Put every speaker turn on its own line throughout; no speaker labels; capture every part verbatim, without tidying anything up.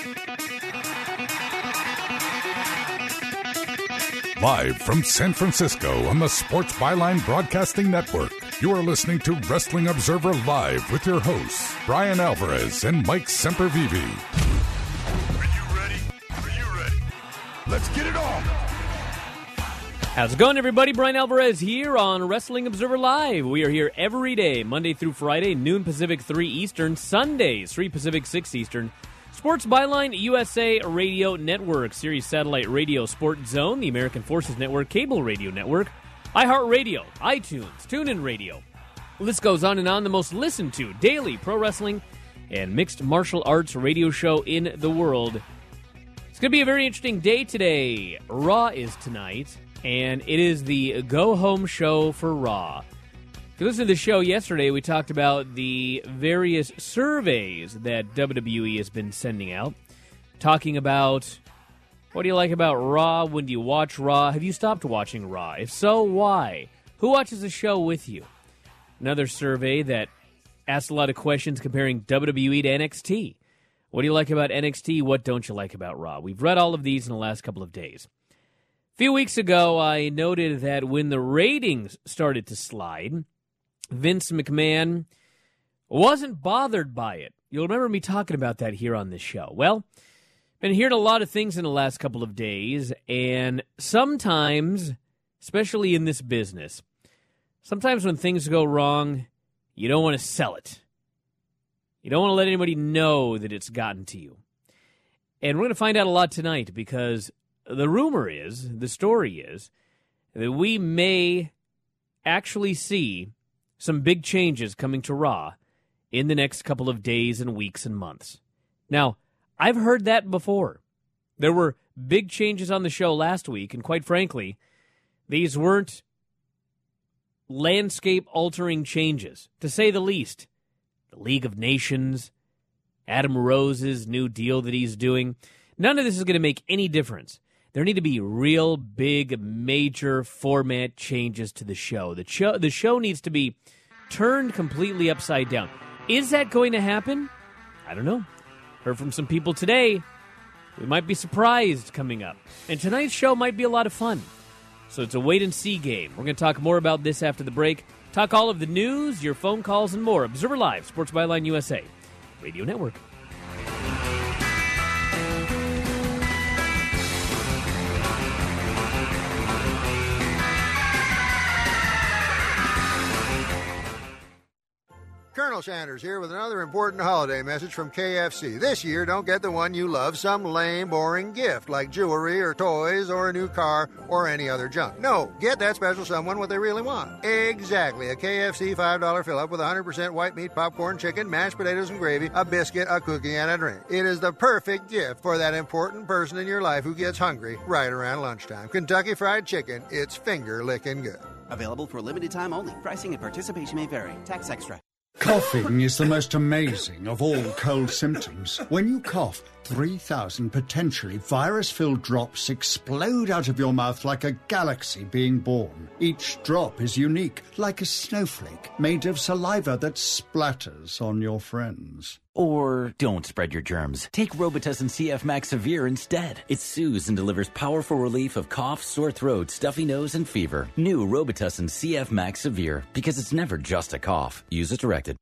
Live from San Francisco on the Sports Byline Broadcasting Network, you are listening to Wrestling Observer Live with your hosts, Brian Alvarez and Mike Sempervive.
Are you ready? Are you ready? Let's get it on!
How's it going, everybody? Brian Alvarez here on Wrestling Observer Live. We are here every day, Monday through Friday, noon Pacific, three Eastern, Sundays, three Pacific, six Eastern. Sports Byline U S A Radio Network, Sirius Satellite Radio Sport Zone, the American Forces Network, Cable Radio Network, iHeartRadio, iTunes, TuneIn Radio. The list goes on and on. The most listened to daily pro wrestling and mixed martial arts radio show in the world. It's going to be a very interesting day today. Raw is tonight, and it is the go-home show for Raw. If you listened to the show yesterday, we talked about the various surveys that W W E has been sending out, talking about what do you like about Raw, when do you watch Raw, have you stopped watching Raw? If so, why? Who watches the show with you? Another survey that asked a lot of questions comparing W W E to N X T. What do you like about N X T? What don't you like about Raw? We've read all of these in the last couple of days. A few weeks ago, I noted that when the ratings started to slide, Vince McMahon wasn't bothered by it. You'll remember me talking about that here on this show. Well, been hearing a lot of things in the last couple of days, and sometimes, especially in this business, sometimes when things go wrong, you don't want to sell it. You don't want to let anybody know that it's gotten to you. And we're going to find out a lot tonight because the rumor is, the story is, that we may actually see some big changes coming to Raw in the next couple of days and weeks and months. Now, I've heard that before. There were big changes on the show last week, and quite frankly, these weren't landscape-altering changes, to say the least. The League of Nations, Adam Rose's new deal that he's doing, none of this is going to make any difference. There need to be real big, major format changes to the show. The show, the show needs to be turned completely upside down. Is that going to happen? I don't know. Heard from some people today. We might be surprised coming up. And tonight's show might be a lot of fun. So it's a wait-and-see game. We're going to talk more about this after the break. Talk all of the news, your phone calls, and more. Observer Live, Sports Byline U S A Radio Network.
Colonel Sanders here with another important holiday message from K F C. This year, don't get the one you love some lame, boring gift like jewelry or toys or a new car or any other junk. No, get that special someone what they really want. Exactly. A K F C five dollar fill-up with one hundred percent white meat, popcorn, chicken, mashed potatoes and gravy, a biscuit, a cookie, and a drink. It is the perfect gift for that important person in your life who gets hungry right around lunchtime. Kentucky Fried Chicken, it's finger-licking good.
Available for a limited time only. Pricing and participation may vary. Tax extra.
Coughing is the most amazing of all cold symptoms. When you cough, three thousand potentially virus-filled drops explode out of your mouth like a galaxy being born. Each drop is unique, like a snowflake made of saliva that splatters on your friends.
Or don't spread your germs. Take Robitussin C F Max Severe instead. It soothes and delivers powerful relief of cough, sore throat, stuffy nose, and fever. New Robitussin C F Max Severe, because it's never just a cough. Use as directed.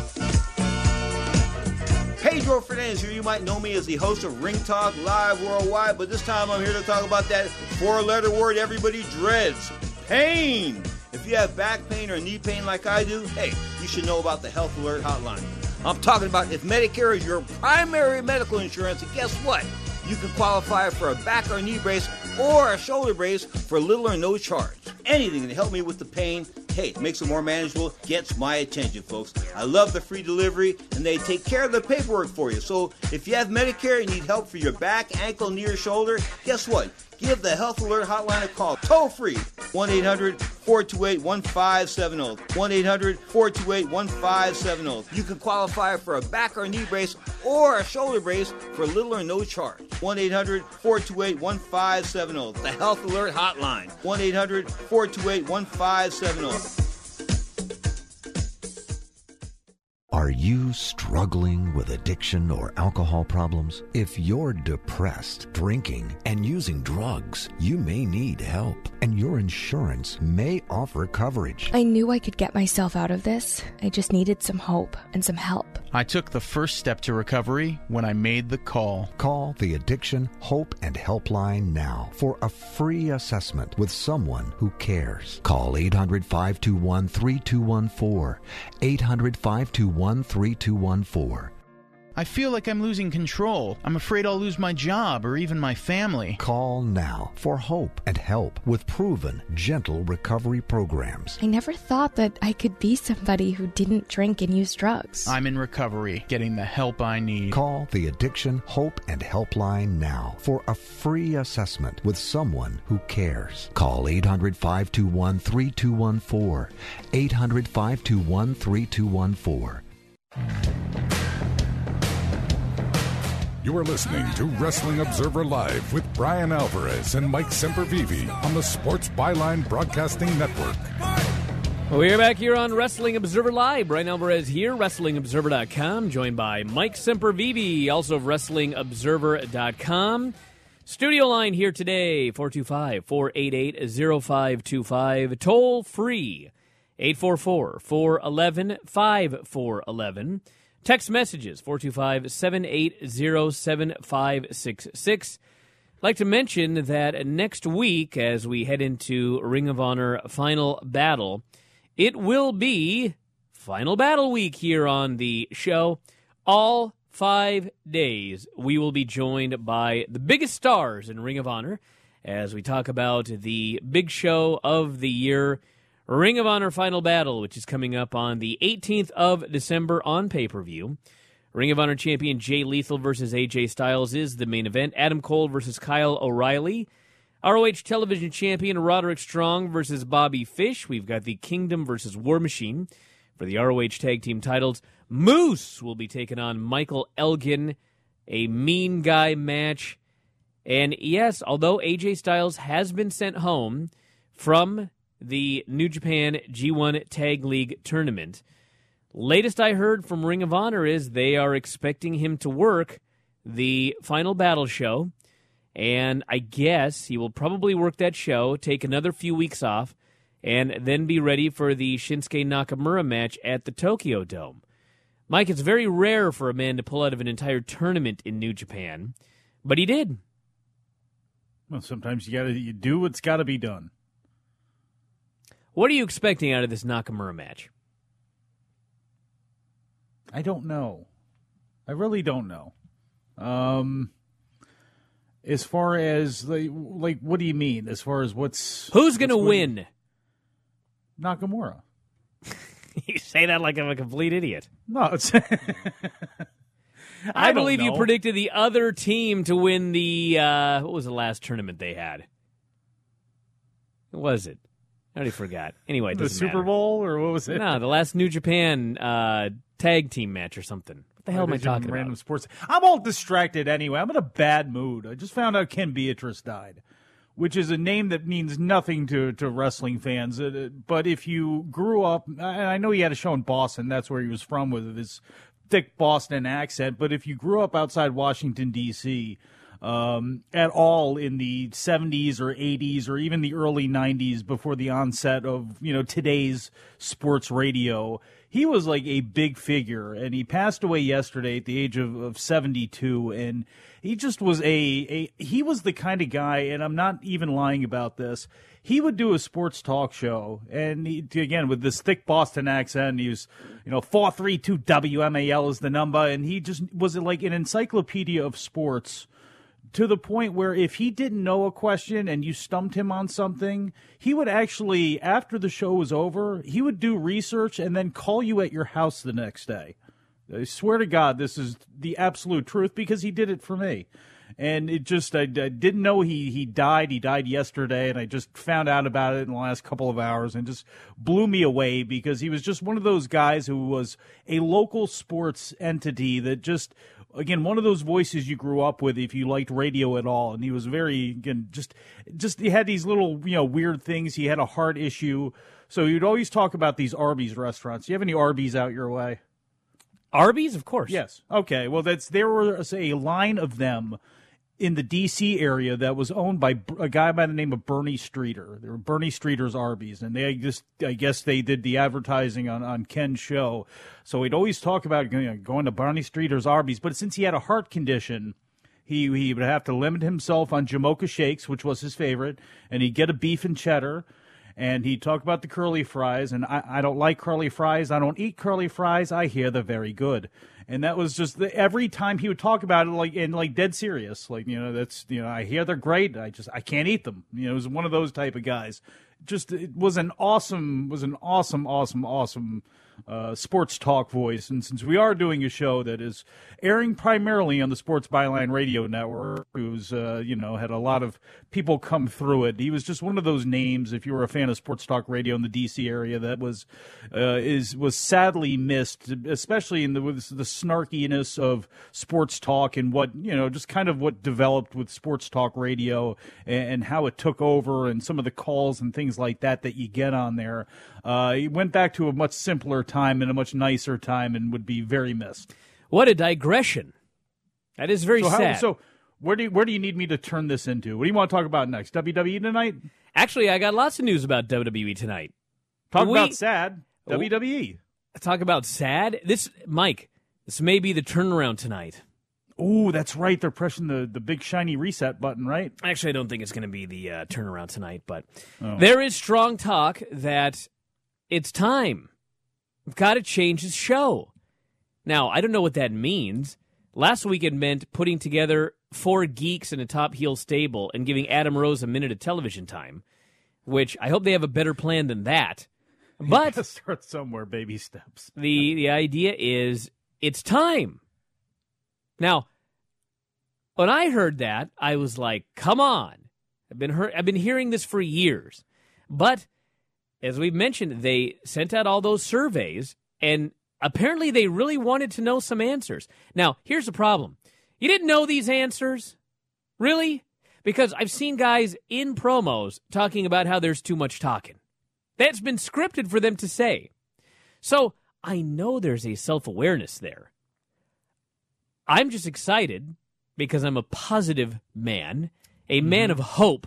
Pedro Fernandez here. You might know me as the host of Ring Talk Live Worldwide, but this time I'm here to talk about that four-letter word everybody dreads, pain. If you have back pain or knee pain like I do, hey, you should know about the Health Alert Hotline. I'm talking about if Medicare is your primary medical insurance, and guess what? You can qualify for a back or knee brace or a shoulder brace for little or no charge. Anything to help me with the pain, hey, makes it more manageable, gets my attention, folks. I love the free delivery, and they take care of the paperwork for you. So if you have Medicare and need help for your back, ankle, knee, or shoulder, guess what? Give the Health Alert Hotline a call, toll free, one eight hundred four two eight one five seven zero, one eight hundred four two eight one five seven zero. You can qualify for a back or knee brace or a shoulder brace for little or no charge. one eight hundred four two eight one five seven zero, the Health Alert Hotline, one eight hundred four two eight one five seven zero.
Are you struggling with addiction or alcohol problems? If you're depressed, drinking, and using drugs, you may need help, and your insurance may offer coverage.
I knew I could get myself out of this. I just needed some hope and some help.
I took the first step to recovery when I made the call.
Call the Addiction, Hope, and Helpline now for a free assessment with someone who cares. Call eight hundred, five two one, three two one four. eight hundred, five two one, three two one four.
I feel like I'm losing control. I'm afraid I'll lose my job or even my family.
Call now for hope and help with proven, gentle recovery programs.
I never thought that I could be somebody who didn't drink and use drugs.
I'm in recovery, getting the help I need.
Call the Addiction, Hope, and Helpline now for a free assessment with someone who cares. Call eight hundred, five two one, three two one four. eight hundred, five two one, three two one four.
You are listening to Wrestling Observer Live with Brian Alvarez and Mike Sempervive on the Sports Byline Broadcasting Network.
We're back here on Wrestling Observer Live. Brian Alvarez here, Wrestling Observer dot com, joined by Mike Sempervive, also of Wrestling Observer dot com. Studio line here today, four two five, four eight eight, zero five two five. Toll free, eight four four, four one one, five four one one. Text messages, four two five, seven eight zero, seven five six six. I'd like to mention that next week, as we head into Ring of Honor Final Battle, it will be Final Battle Week here on the show. All five days, we will be joined by the biggest stars in Ring of Honor as we talk about the big show of the year, Ring of Honor Final Battle, which is coming up on the eighteenth of December on pay-per-view. Ring of Honor champion Jay Lethal versus A J Styles is the main event. Adam Cole versus Kyle O'Reilly. R O H television champion Roderick Strong versus Bobby Fish. We've got the Kingdom versus War Machine for the R O H tag team titles. Moose will be taking on Michael Elgin, a mean guy match. And yes, although A J Styles has been sent home from the New Japan G one Tag League tournament, latest I heard from Ring of Honor is they are expecting him to work the Final Battle show, and I guess he will probably work that show, take another few weeks off, and then be ready for the Shinsuke Nakamura match at the Tokyo Dome. Mike, it's very rare for a man to pull out of an entire tournament in New Japan, but he did.
Well, sometimes you gotta you do what's got to be done.
What are you expecting out of this Nakamura match?
I don't know. I really don't know. Um, as far as, like, like, what do you mean? As far as what's...
Who's going to win?
Nakamura.
You say that like I'm a complete idiot.
No, it's...
I,
I
believe
know.
you predicted the other team to win the, uh, what was the last tournament they had? What was it? I already forgot. Anyway, it
the
doesn't
Super
matter.
Bowl, or what was it?
No, the last New Japan uh, tag team match or something. What the hell am I talking
random
about?
Sports. I'm all distracted anyway. I'm in a bad mood. I just found out Ken Beatrice died, which is a name that means nothing to, to wrestling fans. Uh, But if you grew up, and I know he had a show in Boston, that's where he was from with his thick Boston accent, but if you grew up outside Washington, D C, Um, at all in the seventies or eighties or even the early nineties before the onset of, you know, today's sports radio, he was like a big figure, and he passed away yesterday at the age of, of seventy-two, and he just was a, a, he was the kind of guy, and I'm not even lying about this, he would do a sports talk show, and he, again, with this thick Boston accent, he was, you know, four three two W M A L is the number, and he just was like an encyclopedia of sports, to the point where if he didn't know a question and you stumped him on something, he would actually, after the show was over, he would do research and then call you at your house the next day. I swear to God, this is the absolute truth, because he did it for me. And it just, I, I didn't know he, he died. He died yesterday, and I just found out about it in the last couple of hours, and just blew me away, because he was just one of those guys who was a local sports entity that just, again, one of those voices you grew up with if you liked radio at all. And he was very, again, just, just he had these little, you know, weird things. He had a heart issue. So he'd always talk about these Arby's restaurants. Do you have any Arby's out your way?
Arby's, of course.
Yes. Okay. Well, that's there was a line of them in the D C area that was owned by a guy by the name of Bernie Streeter. They were Bernie Streeter's Arby's, and they just, I guess they did the advertising on, on Ken's show. So we'd always talk about you know, going to Bernie Streeter's Arby's, but since he had a heart condition, he, he would have to limit himself on Jamocha Shakes, which was his favorite, and he'd get a beef and cheddar, and he'd talk about the curly fries, and I, I don't like curly fries. I don't eat curly fries. I hear they're very good. And that was just the, every time he would talk about it, like and like dead serious, like you know that's you know I hear they're great. I just I can't eat them. You know, it was one of those type of guys. Just it was an awesome was an awesome awesome awesome uh, sports talk voice. And since we are doing a show that is airing primarily on the Sports Byline Radio Network, who's uh, you know had a lot of people come through it, he was just one of those names. If you were a fan of sports talk radio in the D C area, that was uh, is was sadly missed, especially in the with the snarkiness of sports talk and what you know just kind of what developed with sports talk radio and, and how it took over and some of the calls and things like that that you get on there. Uh, he went back to a much simpler time and a much nicer time and would be very missed.
What a digression. That is very
so how,
sad.
So where do you, where do you need me to turn this into? What do you want to talk about next? W W E tonight?
Actually, I got lots of news about W W E tonight.
Talk
we,
about sad. Oh, W W E.
Talk about sad. This, Mike, this may be the turnaround tonight.
Oh, that's right. They're pressing the, the big shiny reset button, right?
Actually, I don't think it's going to be the uh, turnaround tonight, but
oh.
there is strong talk that it's time. We've got to change his show. Now, I don't know what that means. Last week it meant putting together four geeks in a top heel stable and giving Adam Rose a minute of television time, which I hope they have a better plan than that. But
start somewhere, baby steps.
the the idea is it's time. Now, when I heard that, I was like, "Come on!" I've been heard, I've been hearing this for years, but as we've mentioned, they sent out all those surveys, and apparently they really wanted to know some answers. Now, here's the problem: you didn't know these answers, really, because I've seen guys in promos talking about how there's too much talking. That's been scripted for them to say. So I know there's a self-awareness there. I'm just excited because I'm a positive man, a mm-hmm. man of hope.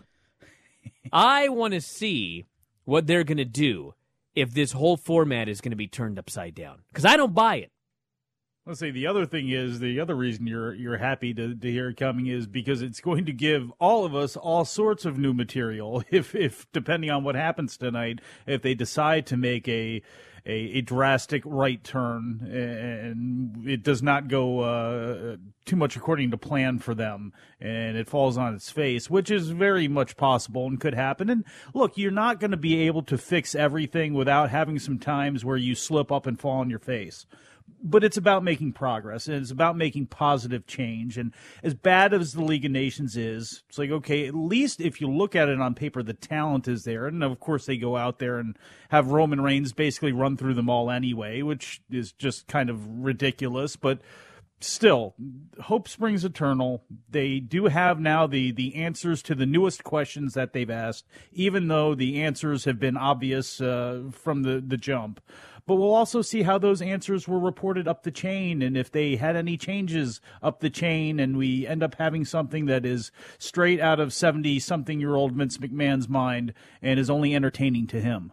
I want to see what they're going to do if this whole format is going to be turned upside down, because I don't buy it.
Let's see. The other thing is, the other reason you're you're happy to, to hear it coming is because it's going to give all of us all sorts of new material. If if depending on what happens tonight, if they decide to make a a, a drastic right turn and it does not go uh, too much according to plan for them, and it falls on its face, which is very much possible and could happen. And look, you're not going to be able to fix everything without having some times where you slip up and fall on your face. But it's about making progress, and it's about making positive change. And as bad as the League of Nations is, it's like, okay, at least if you look at it on paper, the talent is there. And, of course, they go out there and have Roman Reigns basically run through them all anyway, which is just kind of ridiculous. But still, hope springs eternal. They do have now the, the answers to the newest questions that they've asked, even though the answers have been obvious uh, from the, the jump. But we'll also see how those answers were reported up the chain and if they had any changes up the chain, and we end up having something that is straight out of seventy-something-year-old Vince McMahon's mind and is only entertaining to him.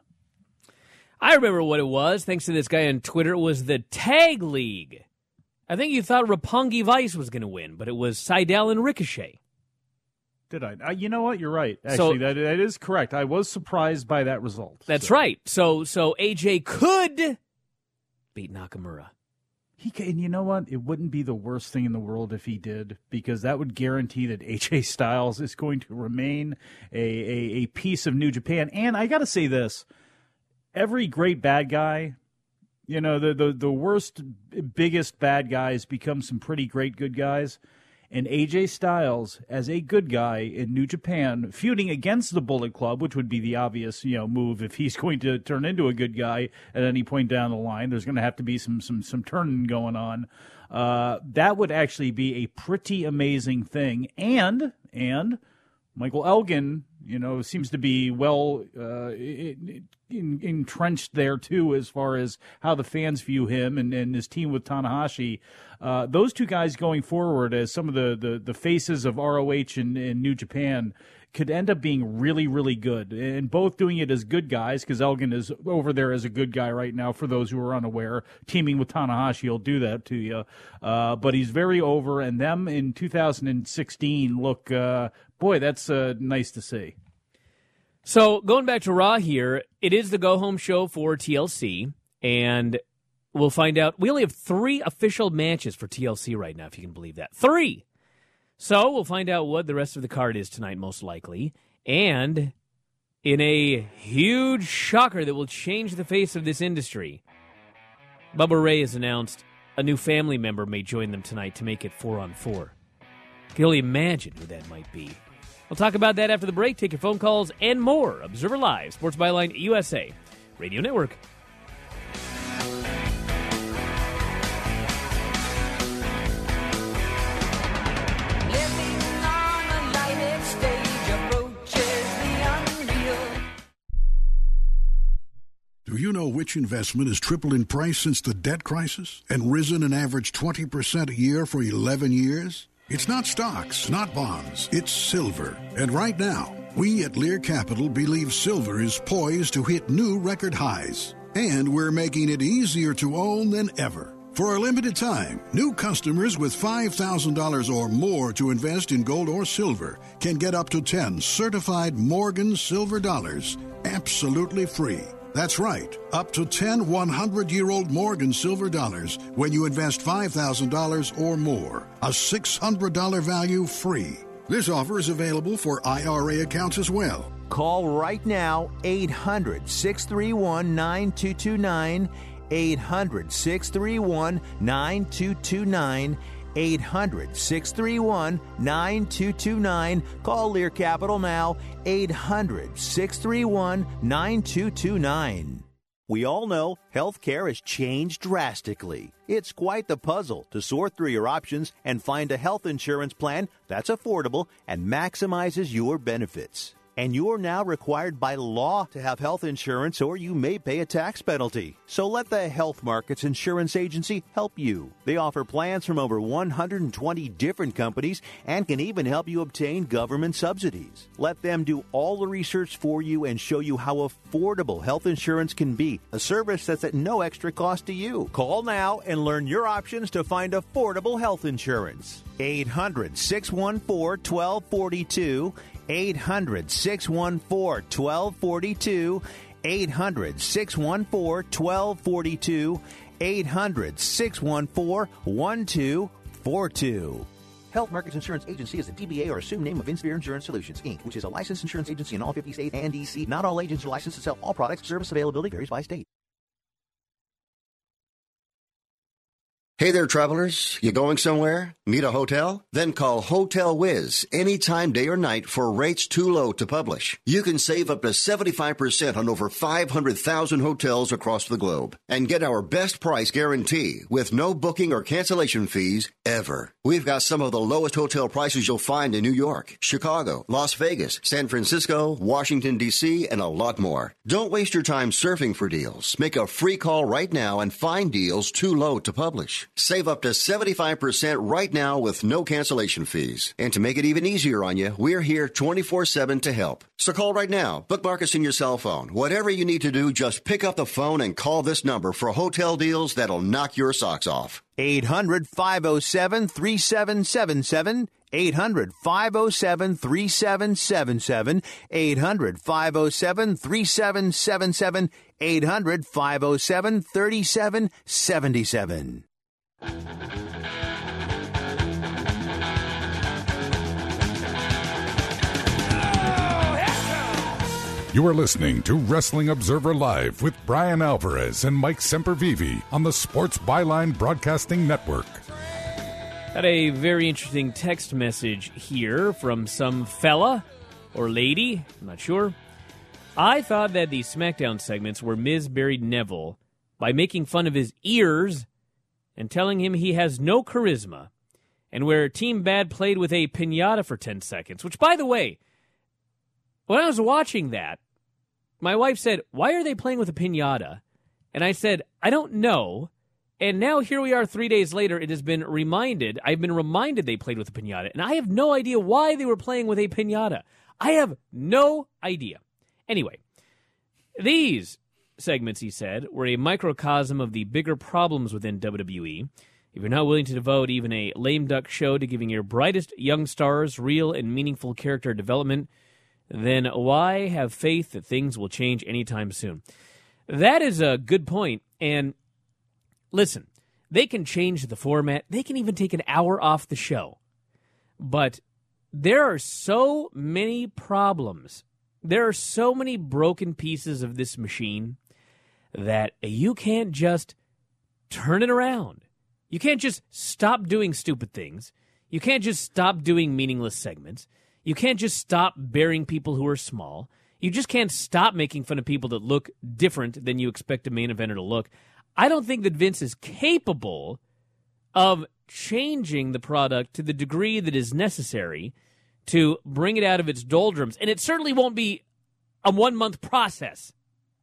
I remember what it was, thanks to this guy on Twitter. It was the Tag League. I think you thought Roppongi Vice was going to win, but it was Seidel and Ricochet.
Did I? Uh, you know what? You're right. Actually, so, that that is correct. I was surprised by that result.
That's
so.
right. So so A J could beat Nakamura.
He can, and you know what? It wouldn't be the worst thing in the world if he did, because that would guarantee that A J Styles is going to remain a, a, a piece of New Japan. And I got to say this. Every great bad guy, you know, the, the, the worst, biggest bad guys become some pretty great good guys. And A J Styles, as a good guy in New Japan, feuding against the Bullet Club, which would be the obvious, you know, move if he's going to turn into a good guy at any point down the line. There's going to have to be some some some turning going on. Uh, that would actually be a pretty amazing thing. And and Michael Elgin, you know, seems to be well uh, it, it, in, entrenched there too, as far as how the fans view him and, and his team with Tanahashi. Uh, those two guys going forward as some of the, the, the faces of R O H and, and New Japan could end up being really, really good. And both doing it as good guys, because Elgin is over there as a good guy right now, for those who are unaware. Teaming with Tanahashi will do that to you. Uh, but he's very over, and them in two thousand sixteen look, uh, boy, that's uh, nice to see.
So going back to Raw here, it is the go-home show for T L C, and we'll find out. We only have three official matches for T L C right now, if you can believe that. Three! So we'll find out what the rest of the card is tonight, most likely. And in a huge shocker that will change the face of this industry, Bubba Ray has announced a new family member may join them tonight to make it four on four. You can only imagine who that might be. We'll talk about that after the break. Take your phone calls and more. Observer Live, Sports Byline U S A Radio Network.
Do you know which investment has tripled in price since the debt crisis and risen an average twenty percent a year for eleven years? It's not stocks, not bonds, it's silver. And right now, we at Lear Capital believe silver is poised to hit new record highs. And we're making it easier to own than ever. For a limited time, new customers with five thousand dollars or more to invest in gold or silver can get up to ten certified Morgan silver dollars absolutely free. That's right, up to ten hundred-year-old Morgan silver dollars when you invest five thousand dollars or more. A six hundred dollars value free. This offer is available for I R A accounts as well.
Call right now, eight hundred, six three one, nine two two nine, eight hundred, six three one, nine two two nine, eight hundred, six three one, nine two two nine. Call Lear Capital now, eight hundred, six three one, nine two two nine. We all know healthcare has changed drastically. It's quite the puzzle to sort through your options and find a health insurance plan that's affordable and maximizes your benefits. And you're now required by law to have health insurance, or you may pay a tax penalty. So let the Health Markets Insurance Agency help you. They offer plans from over one hundred twenty different companies and can even help you obtain government subsidies. Let them do all the research for you and show you how affordable health insurance can be, a service that's at no extra cost to you. Call now and learn your options to find affordable health insurance. eight hundred, six one four, one two four two. eight hundred, six one four, one two four two, eight hundred, six one four, one two four two, eight hundred, six one four, one two four two. Health Markets Insurance Agency is a D B A or assumed name of Insphere Insurance Solutions, Incorporated, which is a licensed insurance agency in all fifty states and D C. Not all agents are licensed to sell all products. Service availability varies by state.
Hey there, travelers. You going somewhere? Need a hotel? Then call Hotel Wiz anytime, day or night, for rates too low to publish. You can save up to seventy-five percent on over five hundred thousand hotels across the globe and get our best price guarantee with no booking or cancellation fees ever. We've got some of the lowest hotel prices you'll find in New York, Chicago, Las Vegas, San Francisco, Washington, D C, and a lot more. Don't waste your time surfing for deals. Make a free call right now and find deals too low to publish. Save up to seventy-five percent right now with no cancellation fees. And to make it even easier on you, we're here twenty-four seven to help. So call right now. Bookmark us in your cell phone. Whatever you need to do, just pick up the phone and call this number for hotel deals that'll knock your socks off.
eight hundred, five oh seven, three seven seven seven. eight hundred, five oh seven, three seven seven seven. eight hundred, five oh seven, three seven seven seven. eight hundred, five oh seven, three seven seven seven.
You are listening to Wrestling Observer Live with Brian Alvarez and Mike Sempervive on the Sports Byline Broadcasting Network.
Got a very interesting text message here from some fella or lady, I'm not sure. I thought that the SmackDown segments where Miz buried Neville by making fun of his ears and telling him he has no charisma, and where Team Bad played with a piñata for ten seconds, which, by the way, when I was watching that, my wife said, why are they playing with a piñata? And I said, I don't know. And now here we are three days later. It has been reminded, I've been reminded they played with a piñata. And I have no idea why they were playing with a piñata. I have no idea. Anyway, these segments, he said, were a microcosm of the bigger problems within W W E. If you're not willing to devote even a lame duck show to giving your brightest young stars real and meaningful character development, then why have faith that things will change anytime soon? That is a good point. And listen, they can change the format. They can even take an hour off the show. But there are so many problems. There are so many broken pieces of this machine that you can't just turn it around. You can't just stop doing stupid things. You can't just stop doing meaningless segments. You can't just stop burying people who are small. You just can't stop making fun of people that look different than you expect a main eventer to look. I don't think that Vince is capable of changing the product to the degree that is necessary to bring it out of its doldrums. And it certainly won't be a one-month process.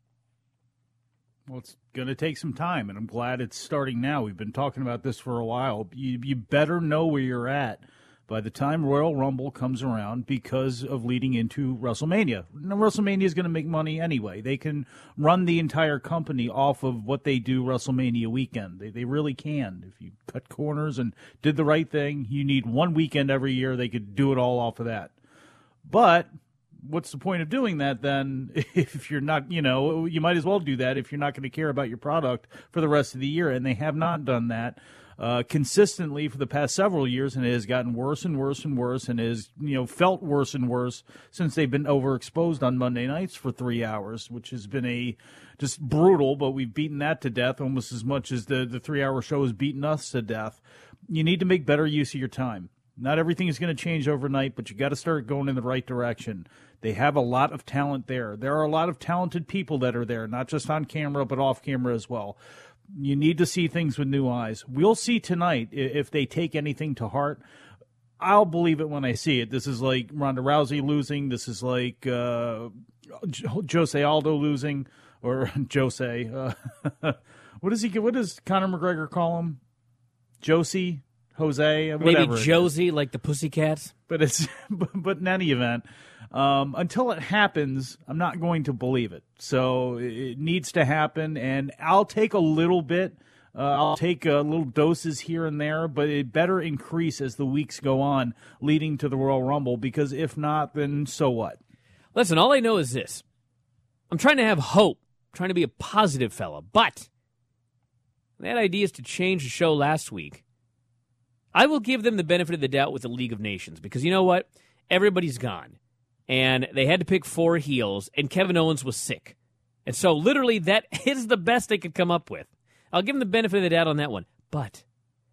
Well, it's going to take some time, and I'm glad it's starting now. We've been talking about this for a while. You, you better know where you're at by the time Royal Rumble comes around because of leading into WrestleMania. Now, WrestleMania is going to make money anyway. They can run the entire company off of what they do WrestleMania weekend. They, they really can. If you cut corners and did the right thing, you need one weekend every year. They could do it all off of that. But what's the point of doing that then if you're not, you know, you might as well do that if you're not going to care about your product for the rest of the year. And they have not done that uh, consistently for the past several years, and it has gotten worse and worse and worse, and has, you know, felt worse and worse since they've been overexposed on Monday nights for three hours, which has been a just brutal, but we've beaten that to death almost as much as the, the three-hour show has beaten us to death. You need to make better use of your time. Not everything is going to change overnight, but you got to start going in the right direction. They have a lot of talent there. There are a lot of talented people that are there, not just on camera, but off camera as well. You need to see things with new eyes. We'll see tonight if they take anything to heart. I'll believe it when I see it. This is like Ronda Rousey losing. This is like uh, Jose Aldo losing, or Jose. Uh, what does he? What does Conor McGregor call him? Josie, Jose, whatever.
Maybe Josie, like the Pussycats.
But it's but in any event, um, until it happens, I'm not going to believe it. So it needs to happen, and I'll take a little bit. Uh, I'll take uh, little doses here and there, but it better increase as the weeks go on, leading to the Royal Rumble, because if not, then so what?
Listen, all I know is this. I'm trying to have hope, I'm trying to be a positive fella, but that idea is to change the show last week. I will give them the benefit of the doubt with the League of Nations, because you know what? Everybody's gone. And they had to pick four heels, and Kevin Owens was sick. And so literally that is the best they could come up with. I'll give them the benefit of the doubt on that one. But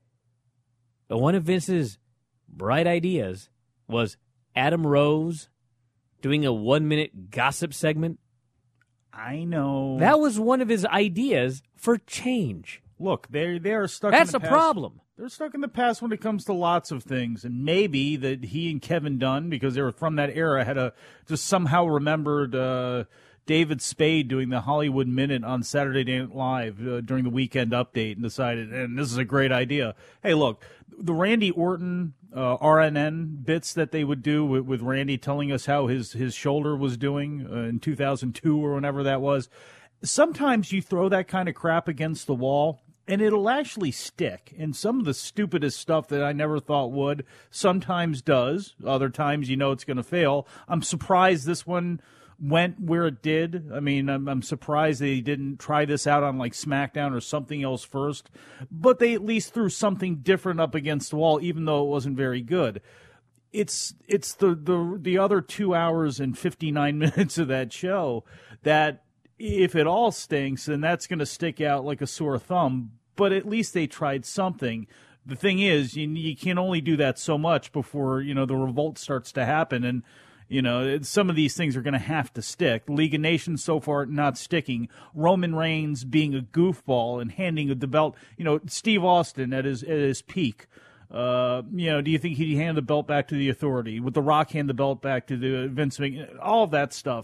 one of Vince's bright ideas was Adam Rose doing a one-minute gossip segment.
I know.
That was one of his ideas for change.
Look, they they are stuck
That's
in the
a
past.
problem.
They're stuck in the past when it comes to lots of things, and maybe that he and Kevin Dunn, because they were from that era, had a just somehow remembered uh, David Spade doing the Hollywood Minute on Saturday Night Live uh, during the Weekend Update, and decided, and this is a great idea. Hey, look, the Randy Orton uh, R N N bits that they would do with, with Randy telling us how his his shoulder was doing uh, in two thousand two or whenever that was. Sometimes you throw that kind of crap against the wall, and it'll actually stick. And some of the stupidest stuff that I never thought would sometimes does. Other times you know it's going to fail. I'm surprised this one went where it did. I mean, I'm, I'm surprised they didn't try this out on like SmackDown or something else first. But they at least threw something different up against the wall, even though it wasn't very good. It's it's the, the, the other two hours and fifty-nine minutes of that show that, if it all stinks, then that's going to stick out like a sore thumb. But at least they tried something. The thing is, you, you can only do that so much before, you know, the revolt starts to happen. And, you know, some of these things are going to have to stick. League of Nations so far not sticking. Roman Reigns being a goofball and handing the belt. You know, Steve Austin at his, at his peak. Uh, you know, do you think he'd hand the belt back to the Authority? Would The Rock hand the belt back to the Vince McMahon? All of that stuff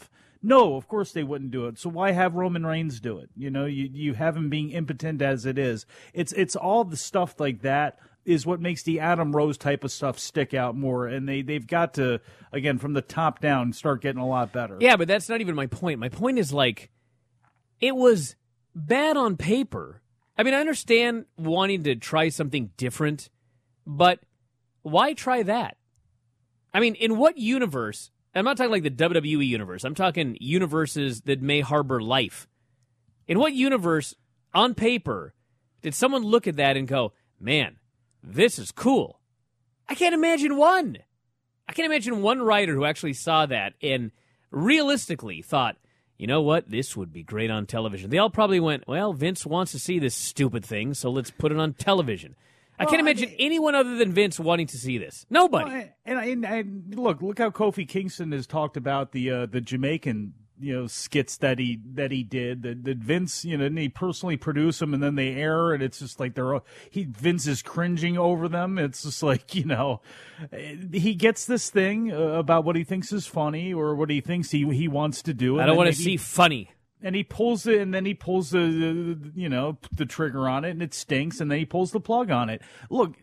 No, of course they wouldn't do it. So why have Roman Reigns do it? You know, you you have him being impotent as it is. It's it's all the stuff like that is what makes the Adam Rose type of stuff stick out more. And they, they've got to, again, from the top down, start getting a lot better.
Yeah, but that's not even my point. My point is, like, it was bad on paper. I mean, I understand wanting to try something different, but why try that? I mean, in what universe? I'm not talking like the W W E universe. I'm talking universes that may harbor life. In what universe, on paper, did someone look at that and go, man, this is cool? I can't imagine one. I can't imagine one writer who actually saw that and realistically thought, you know what, this would be great on television. They all probably went, well, Vince wants to see this stupid thing, so let's put it on television. I can't imagine anyone other than Vince wanting to see this. Nobody.
Well, and, and, and look, look how Kofi Kingston has talked about the uh, the Jamaican, you know, skits that he that he did. That, that Vince, you know, and he personally produced them, and then they air, and it's just like they're he Vince is cringing over them. It's just like, you know, he gets this thing uh, about what he thinks is funny or what he thinks he he wants to do.
I don't want to see funny.
And he pulls it, and then he pulls the, the, you know, the trigger on it, and it stinks, and then he pulls the plug on it. Look,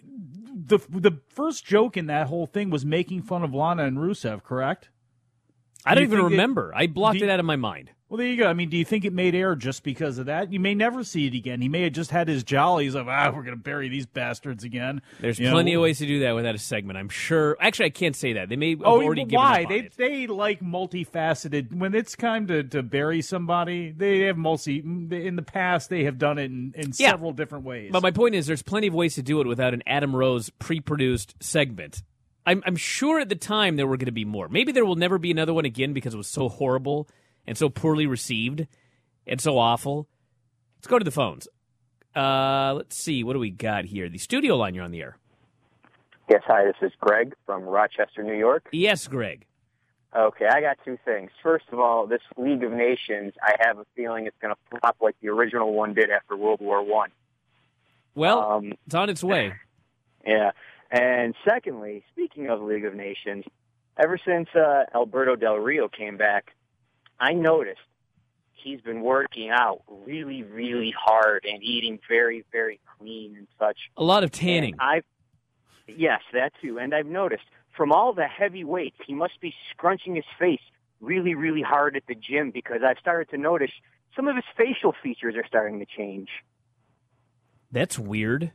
the the first joke in that whole thing was making fun of Lana and Rusev, correct?
I don't even remember. It, I blocked
you,
it out of my mind.
Well, there you go. I mean, do you think it made air just because of that? You may never see it again. He may have just had his jollies of, ah, we're going to bury these bastards again.
There's
you
plenty
know?
of ways to do that without a segment, I'm sure. Actually, I can't say that. They may have
oh,
already given
why?
up on
They
it.
they like multifaceted. When it's time to, to bury somebody, they have multi. In the past, they have done it in, in
Yeah.
several different ways.
But my point is, there's plenty of ways to do it without an Adam Rose pre-produced segment. I'm, I'm sure at the time there were going to be more. Maybe there will never be another one again because it was so horrible and so poorly received and so awful. Let's go to the phones. Uh, let's see. What do we got here? The studio line, you're on the air.
Yes, hi, this is Greg from Rochester, New York.
Yes, Greg.
Okay, I got two things. First of all, this League of Nations, I have a feeling it's going to flop like the original one did after World War One.
Well,
um,
it's on its way.
Yeah. And secondly, speaking of League of Nations, ever since uh, Alberto Del Rio came back, I noticed he's been working out really, really hard and eating very, very clean and such.
A lot of tanning.
And I've, yes, that too. And I've noticed from all the heavy weights, he must be scrunching his face really, really hard at the gym because I've started to notice some of his facial features are starting to change.
That's weird.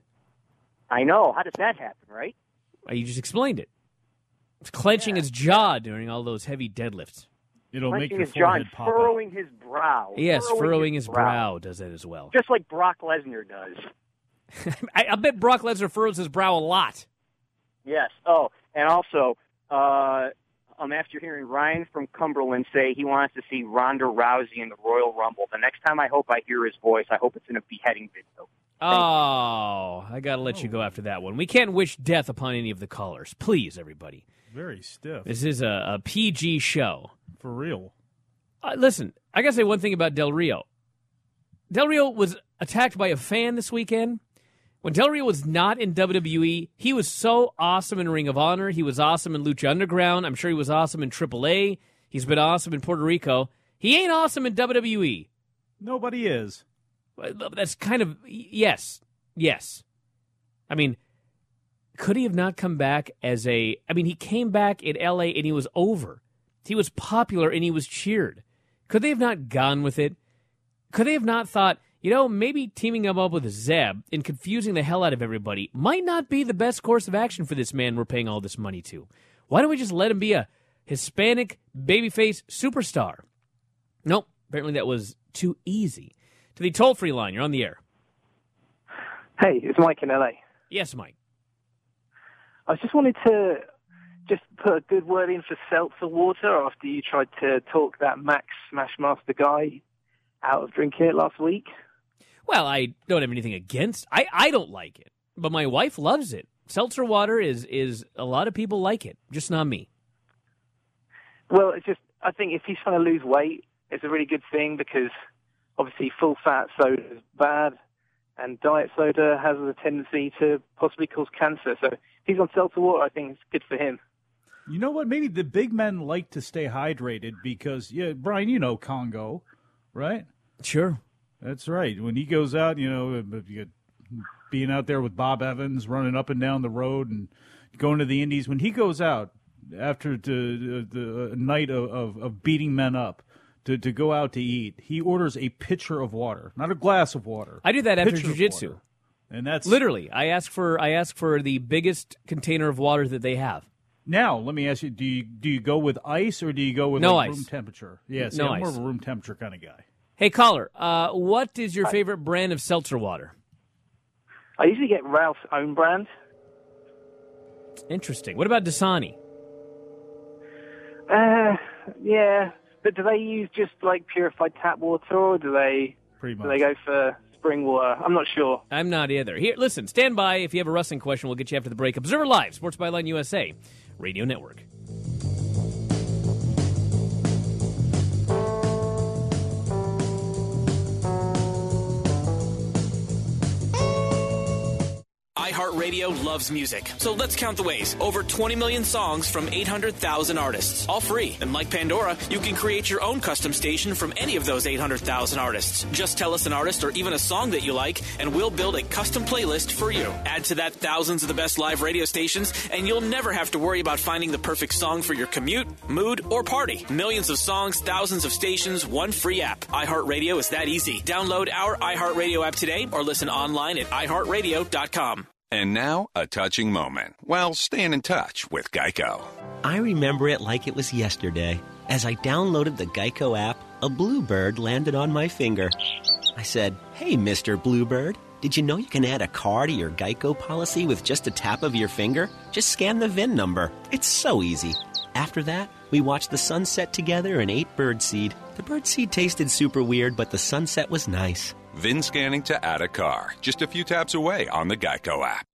I know. How does that happen, right?
You just explained it. It's clenching his jaw during all those heavy deadlifts.
It'll
Clenching make your his jaw and furrowing his brow.
Yes,
furrowing,
furrowing
his,
his
brow.
brow does that as well.
Just like Brock Lesnar does.
I, I bet Brock Lesnar furrows his brow a lot.
Yes. Oh, and also, uh, um, after hearing Ryan from Cumberland say he wants to see Ronda Rousey in the Royal Rumble, the next time I hope I hear his voice, I hope it's in a beheading video.
Oh, I got to let you go after that one. We can't wish death upon any of the callers. Please, everybody.
Very stiff.
This is a, a P G show.
For real.
Uh, listen, I got to say one thing about Del Rio. Del Rio was attacked by a fan this weekend. When Del Rio was not in W W E, he was so awesome in Ring of Honor. He was awesome in Lucha Underground. I'm sure he was awesome in triple A. He's been awesome in Puerto Rico. He ain't awesome in W W E.
Nobody is.
That's kind of, yes, yes. I mean, could he have not come back as a, I mean, he came back in L A and he was over. He was popular and he was cheered. Could they have not gone with it? Could they have not thought, you know, maybe teaming him up with Zeb and confusing the hell out of everybody might not be the best course of action for this man we're paying all this money to? Why don't we just let him be a Hispanic babyface superstar? Nope, apparently that was too easy. To the toll-free line, you're on the air.
Hey, it's Mike in L A.
Yes, Mike.
I just wanted to just put a good word in for seltzer water after you tried to talk that Max Smashmaster guy out of drinking it last week.
Well, I don't have anything against. I, I don't like it, but my wife loves it. Seltzer water is is a lot of people like it, just not me.
Well, it's just I think if he's trying to lose weight, it's a really good thing because obviously full fat soda is bad, and diet soda has a tendency to possibly cause cancer. So if he's on seltzer water, I think it's good for him.
You know what? Maybe the big men like to stay hydrated because, yeah, Brian, you know Congo, right?
Sure.
That's right. When he goes out, you know, you get being out there with Bob Evans, running up and down the road and going to the Indies. When he goes out after the, the, the night of, of, of beating men up to, to go out to eat, he orders a pitcher of water, not a glass of water.
I do that after
Pitcher of
jiu-jitsu.
water. And that's
Literally, I ask for I ask for the biggest container of water that they have.
Now, let me ask you: Do you do you go with ice or do you go with
No
like
ice.
room temperature? Yeah, see,
No
I'm more
ice.
of a room temperature kind of guy.
Hey, caller, uh, what is your favorite brand of seltzer water?
I usually get Ralph's own brand.
Interesting. What about Dasani?
Uh, yeah, but do they use just like purified tap water, or do they
Pretty
do they go for spring water? I'm not sure.
I'm not either. Here, listen, stand by. If you have a wrestling question, we'll get you after the break. Observer Live, Sports Byline U S A, Radio Network.
iHeartRadio loves music. So let's count the ways. Over twenty million songs from eight hundred thousand artists, all free. And like Pandora, you can create your own custom station from any of those eight hundred thousand artists. Just tell us an artist or even a song that you like, and we'll build a custom playlist for you. Add to that thousands of the best live radio stations, and you'll never have to worry about finding the perfect song for your commute, mood, or party. Millions of songs, thousands of stations, one free app. iHeartRadio is that easy. Download our iHeartRadio app today or listen online at i heart radio dot com.
And now, a touching moment. Well, staying in touch with Geico.
I remember it like it was yesterday. As I downloaded the Geico app, a bluebird landed on my finger. I said, "Hey, Mister Bluebird, did you know you can add a car to your Geico policy with just a tap of your finger? Just scan the V I N number. It's so easy." After that, we watched the sunset together and ate birdseed. The birdseed tasted super weird, but the sunset was nice.
V I N scanning to add a car. Just a few taps away on the Geico app.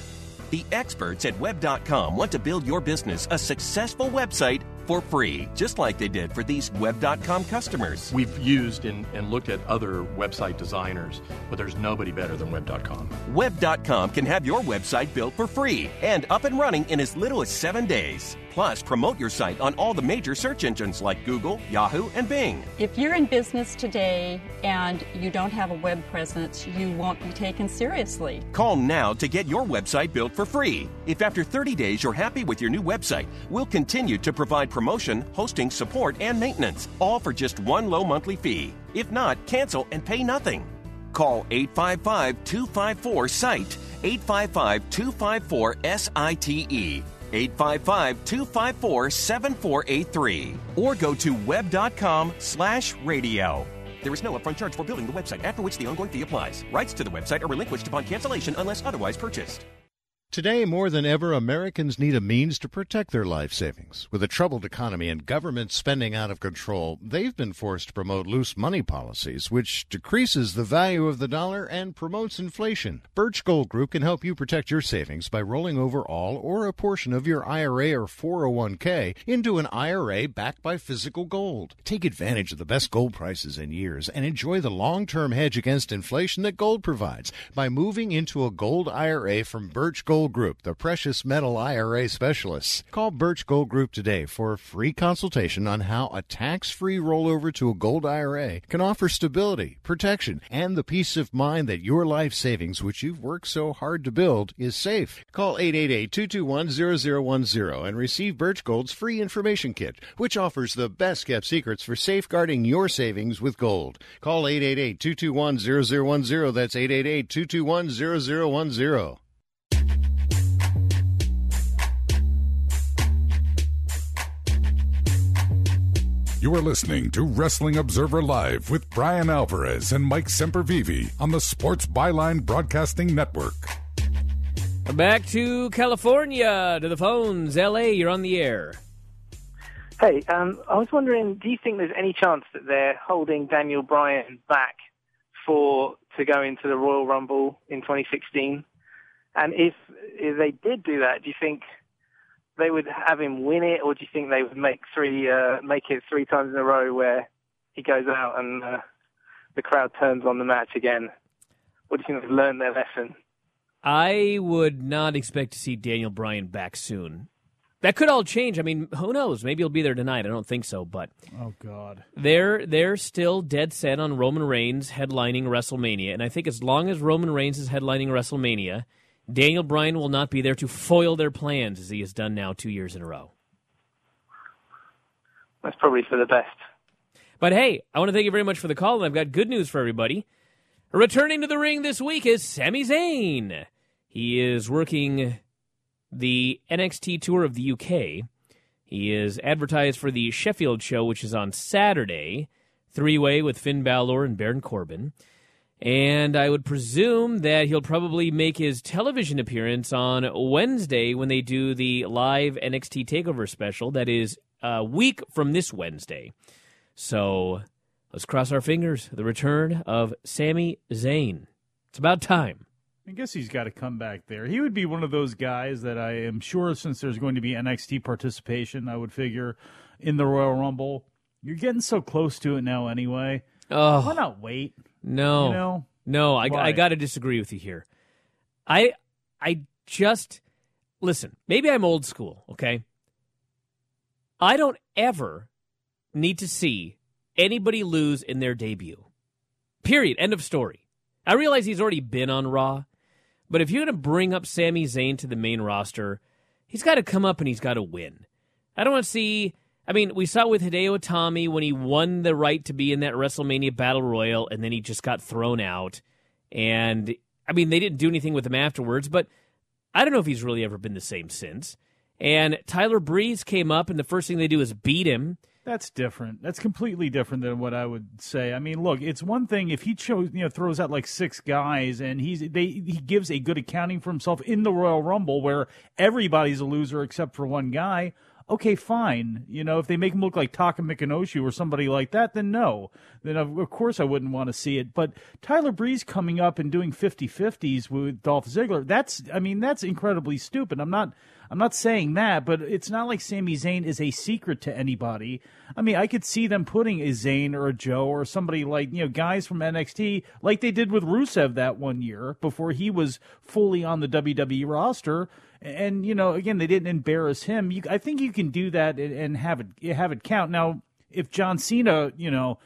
The experts at web dot com want to build your business a successful website for free, just like they did for these web dot com customers.
We've used and, and looked at other website designers, but there's nobody better than web dot com.
web dot com can have your website built for free and up and running in as little as seven days. Plus, promote your site on all the major search engines like Google, Yahoo, and Bing.
If you're in business today and you don't have a web presence, you won't be taken seriously.
Call now to get your website built for free. If after thirty days you're happy with your new website, we'll continue to provide promotion, hosting, support, and maintenance, all for just one low monthly fee. If not, cancel and pay nothing. Call eight five five, two five four, S I T E, eight five five, two five four, S I T E, eight five five, two five four, seven four eight three, or go to web dot com slash radio. There is no upfront charge for building the website, after which the ongoing fee applies. Rights to the website are relinquished upon cancellation unless otherwise purchased.
Today, more than ever, Americans need a means to protect their life savings. With a troubled economy and government spending out of control, they've been forced to promote loose money policies, which decreases the value of the dollar and promotes inflation. Birch Gold Group can help you protect your savings by rolling over all or a portion of your I R A or four oh one k into an I R A backed by physical gold. Take advantage of the best gold prices in years and enjoy the long-term hedge against inflation that gold provides by moving into a gold I R A from Birch Gold Group, the precious metal I R A specialists. Call Birch Gold Group today for a free consultation on how a tax-free rollover to a gold I R A can offer stability, protection, and the peace of mind that your life savings, which you've worked so hard to build, is safe. Call eight eight eight, two two one, zero zero one zero and receive Birch Gold's free information kit, which offers the best-kept secrets for safeguarding your savings with gold. Call eight eight eight, two two one, zero zero one zero. That's eight eight eight, two two one, zero zero one zero.
You are listening to Wrestling Observer Live with Brian Alvarez and Mike Sempervive on the Sports Byline Broadcasting Network.
Back to California, to the phones. L A, you're on the air.
Hey, um, I was wondering, do you think there's any chance that they're holding Daniel Bryan back for to go into the Royal Rumble in twenty sixteen? And if, if they did do that, do you think they would have him win it, or do you think they would make three, uh, make it three times in a row where he goes out and uh, the crowd turns on the match again? Or do you think they've learned their lesson?
I would not expect to see Daniel Bryan back soon. That could all change. I mean, who knows? Maybe he'll be there tonight. I don't think so, but
oh god,
they're they're still dead set on Roman Reigns headlining WrestleMania, and I think as long as Roman Reigns is headlining WrestleMania, Daniel Bryan will not be there to foil their plans as he has done now two years in a row.
That's probably for the best.
But hey, I want to thank you very much for the call, and I've got good news for everybody. Returning to the ring this week is Sami Zayn. He is working the N X T tour of the U K. He is advertised for the Sheffield show, which is on Saturday, three-way with Finn Balor and Baron Corbin. And I would presume that he'll probably make his television appearance on Wednesday when they do the live N X T TakeOver special. That is a week from this Wednesday. So let's cross our fingers. The return of Sami Zayn. It's about time.
I guess he's got to come back there. He would be one of those guys that I am sure, since there's going to be N X T participation, I would figure, in the Royal Rumble. You're getting so close to it now anyway.
Oh,
why not wait?
No.
You know?
No, I, I got to disagree with you here. I I just, listen, maybe I'm old school, okay? I don't ever need to see anybody lose in their debut. Period. End of story. I realize he's already been on Raw, but if you're going to bring up Sami Zayn to the main roster, he's got to come up and he's got to win. I don't want to see... I mean, we saw it with Hideo Itami when he won the right to be in that WrestleMania Battle Royal, and then he just got thrown out. And, I mean, they didn't do anything with him afterwards, but I don't know if he's really ever been the same since. And Tyler Breeze came up, and the first thing they do is beat him.
That's different. That's completely different than what I would say. I mean, look, it's one thing if he chose, you know, throws out like six guys and he's they he gives a good accounting for himself in the Royal Rumble where everybody's a loser except for one guy. Okay, fine. You know, if they make him look like Taka Mikanoshu or somebody like that, then no. Then, of, of course, I wouldn't want to see it. But Tyler Breeze coming up and doing fifty-fifties with Dolph Ziggler, that's, I mean, that's incredibly stupid. I'm not I'm not saying that, but it's not like Sami Zayn is a secret to anybody. I mean, I could see them putting a Zayn or a Joe or somebody like, you know, guys from N X T, like they did with Rusev that one year before he was fully on the W W E roster. And, you know, again, they didn't embarrass him. You, I think you can do that and, and have it have it count. Now, if John Cena, you know,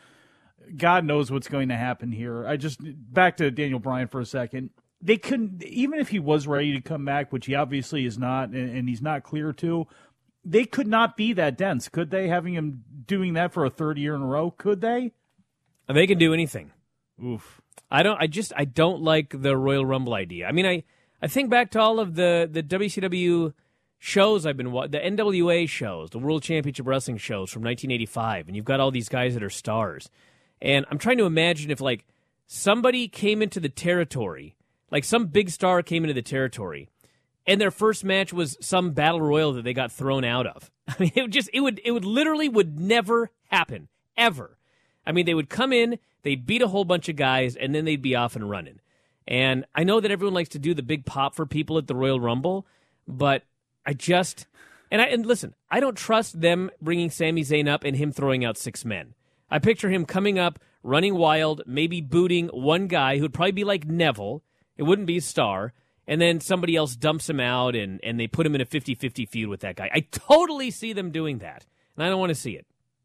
God knows what's going to happen here. I just, back to Daniel Bryan for a second. They couldn't, even if he was ready to come back, which he obviously is not, and, and he's not clear to, they could not be that dense, could they? Having him doing that for a third year in a row, could they?
They can do anything.
Oof.
I don't, I just, I don't like the Royal Rumble idea. I mean, I, I think back to all of the, the W C W shows I've been watching, the N W A shows, the World Championship Wrestling shows from nineteen eighty-five, and you've got all these guys that are stars. And I'm trying to imagine if, like, somebody came into the territory, like some big star came into the territory, and their first match was some battle royal that they got thrown out of. I mean, it would just, it would, it would literally would never happen, ever. I mean, they would come in, they'd beat a whole bunch of guys, and then they'd be off and running. And I know that everyone likes to do the big pop for people at the Royal Rumble, but I just, and I and listen, I don't trust them bringing Sami Zayn up and him throwing out six men. I picture him coming up, running wild, maybe booting one guy who'd probably be like Neville. It wouldn't be a star. And then somebody else dumps him out and, and they put him in a fifty-fifty feud with that guy. I totally see them doing that, and I don't want to see it.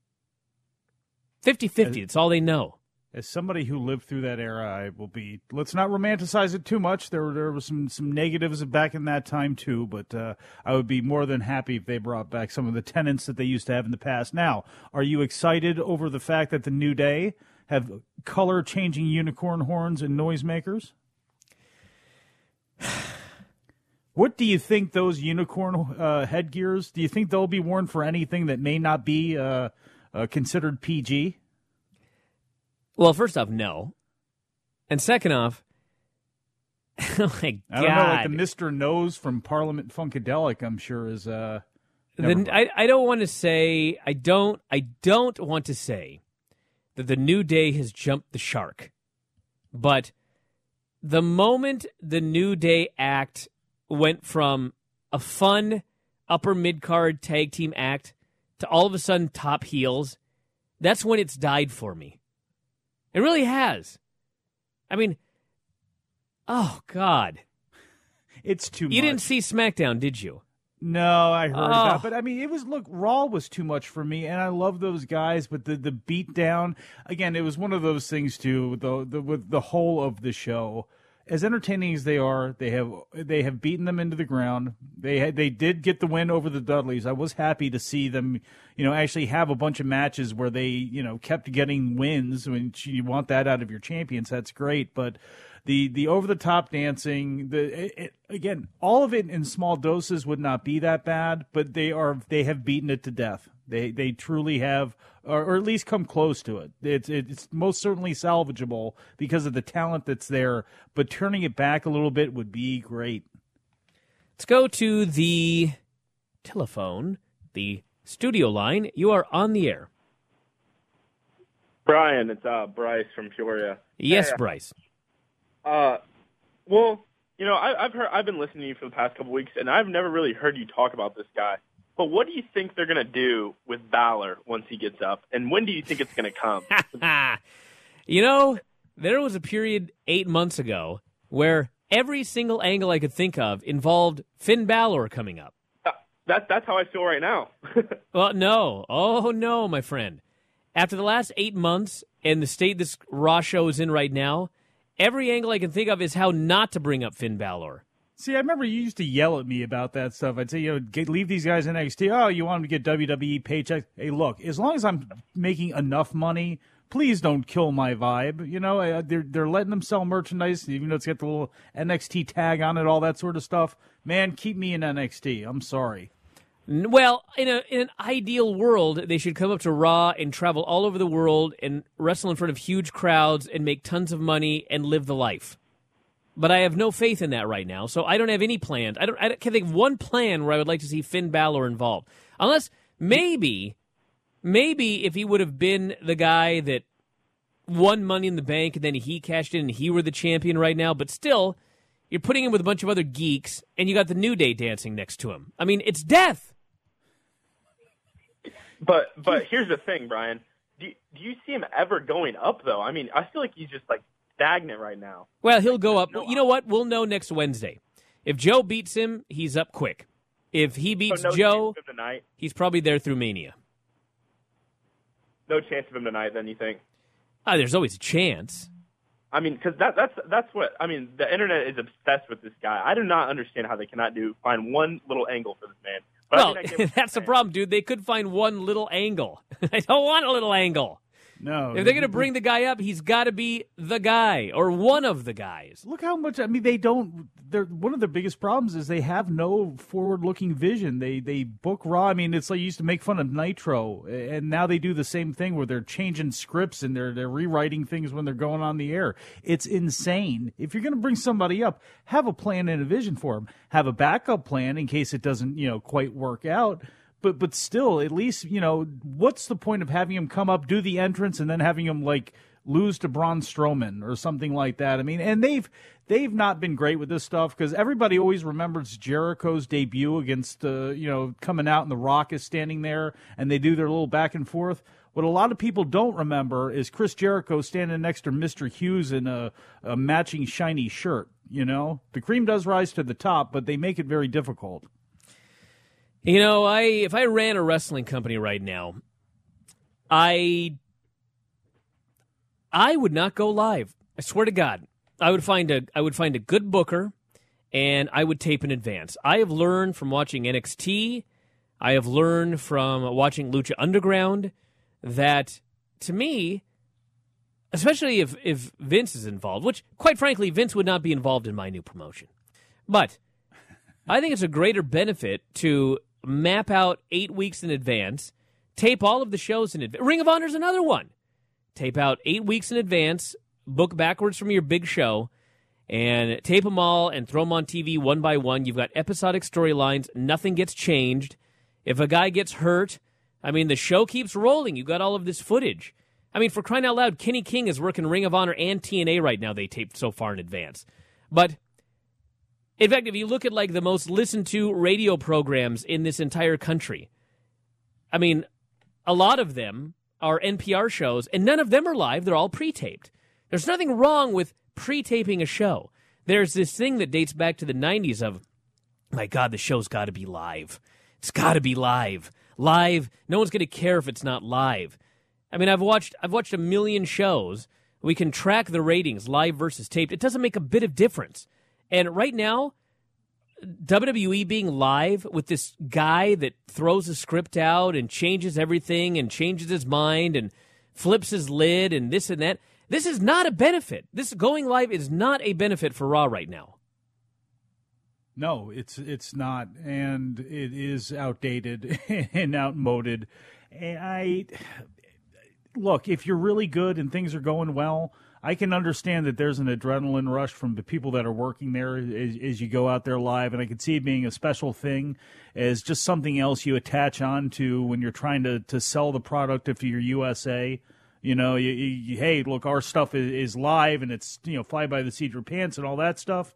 fifty-fifty, it's all they know.
As somebody who lived through that era, I will be. Let's not romanticize it too much. There, there were some, some negatives back in that time too, but uh, I would be more than happy if they brought back some of the tenets that they used to have in the past. Now, are you excited over the fact that the New Day have color-changing unicorn horns and noisemakers? What do you think those unicorn uh, headgears? Do you think they'll be worn for anything that may not be uh, uh, considered P G?
Well, first off, no. And second off, oh my God.
I don't know, like the Mister Nose from Parliament Funkadelic, I'm sure is uh
the, I I don't want to say I don't I don't want to say that the New Day has jumped the shark. But the moment the New Day act went from a fun upper mid-card tag team act to all of a sudden top heels, that's when it's died for me. It really has. I mean, oh, God.
It's too much.
You didn't see SmackDown, did you?
No, I heard
Oh.
that, but I mean, it was look. Raw was too much for me, and I love those guys, but the the beat down again, it was one of those things too. With the, the with the whole of the show, as entertaining as they are, they have they have beaten them into the ground. They had, they did get the win over the Dudleys. I was happy to see them, you know, actually have a bunch of matches where they, you know, kept getting wins. When you want that out of your champions, that's great, but. The the over the top dancing, the it, it, again, all of it in small doses would not be that bad, but they are they have beaten it to death. They they truly have, or, or at least come close to it. It's it's most certainly salvageable because of the talent that's there, but turning it back a little bit would be great.
Let's go to the telephone, the studio line. You are on the air.
Brian, it's uh, Bryce from Peoria.
Yes,
Hey,
Bryce.
Uh, well, you know, I, I've heard, I've been listening to you for the past couple weeks, and I've never really heard you talk about this guy. But what do you think they're going to do with Balor once he gets up, and when do you think it's going to come?
You know, there was a period eight months ago where every single angle I could think of involved Finn Balor coming up.
Uh, that that's how I feel right now.
Well, no. Oh, no, my friend. After the last eight months and the state this Raw show is in right now, every angle I can think of is how not to bring up Finn Balor.
See, I remember you used to yell at me about that stuff. I'd say, you know, get, leave these guys in N X T. Oh, you want them to get W W E paychecks? Hey, look, as long as I'm making enough money, please don't kill my vibe. You know, uh, they're they're letting them sell merchandise, even though it's got the little N X T tag on it, all that sort of stuff. Man, keep me in N X T. I'm sorry.
Well, in a in an ideal world, they should come up to Raw and travel all over the world and wrestle in front of huge crowds and make tons of money and live the life. But I have no faith in that right now, so I don't have any plans. I don't. I can't think of one plan where I would like to see Finn Balor involved, unless maybe, maybe if he would have been the guy that won Money in the Bank and then he cashed in and he were the champion right now. But still, you're putting him with a bunch of other geeks, and you got the New Day dancing next to him. I mean, it's death.
But but here's the thing, Brian. Do do you see him ever going up though? I mean, I feel like he's just like stagnant right now.
Well, he'll go up. You know what? We'll know next Wednesday. If Joe beats him, he's up quick. If he beats
So no
Joe,
chance of him tonight?
he's probably there through Mania.
No chance of him tonight, then you think?
Ah, there's always a chance.
I mean, because that, that's that's what I mean. The internet is obsessed with this guy. I do not understand how they cannot do find one little angle for this man. But I
Well,
mean, I get what
that's the problem, dude. They could find one little angle. I don't want a little angle.
No.
If they're going to bring the guy up, he's got to be the guy or one of the guys.
Look how much. I mean, they don't. They're one of their biggest problems is they have no forward-looking vision. They they book Raw. I mean, it's like you used to make fun of Nitro, and now they do the same thing where they're changing scripts and they're they're rewriting things when they're going on the air. It's insane. If you're going to bring somebody up, have a plan and a vision for them. Have a backup plan in case it doesn't, you know, quite work out. But but still, at least, you know, what's the point of having him come up, do the entrance, and then having him like lose to Braun Strowman or something like that? I mean, and they've they've not been great with this stuff because everybody always remembers Jericho's debut against, uh, you know, coming out and The Rock is standing there and they do their little back and forth. What a lot of people don't remember is Chris Jericho standing next to Mister Hughes in a, a matching shiny shirt. You know, the cream does rise to the top, but they make it very difficult.
You know, I if I ran a wrestling company right now, I I would not go live. I swear to God. I would find a I would find a good booker and I would tape in advance. I have learned from watching N X T, I have learned from watching Lucha Underground that to me, especially if if Vince is involved, which quite frankly Vince would not be involved in my new promotion. But I think it's a greater benefit to map out eight weeks in advance, tape all of the shows in advance. Ring of Honor is another one. Tape out eight weeks in advance, book backwards from your big show, and tape them all and throw them on T V one by one. You've got episodic storylines. Nothing gets changed. If a guy gets hurt, I mean, the show keeps rolling. You've got all of this footage. I mean, for crying out loud, Kenny King is working Ring of Honor and T N A right now. They taped so far in advance. But in fact, if you look at like the most listened to radio programs in this entire country, I mean, a lot of them are N P R shows, and none of them are live. They're all pre-taped. There's nothing wrong with pre-taping a show. There's this thing that dates back to the nineties of my God, the show's got to be live. It's got to be live. Live. No one's going to care if it's not live. I mean, I've watched I've watched a million shows. We can track the ratings, live versus taped. It doesn't make a bit of difference. And right now, W W E being live with this guy that throws a script out and changes everything and changes his mind and flips his lid and this and that, this is not a benefit. This going live is not a benefit for Raw right now.
No, it's it's not, and it is outdated and outmoded. And I look, if you're really good and things are going well, I can understand that there's an adrenaline rush from the people that are working there as, as you go out there live, and I can see it being a special thing as just something else you attach on to when you're trying to, to sell the product if you're U S A. You know, you, you, hey, look, our stuff is, is live, and it's, you know, fly by the seat of your pants and all that stuff.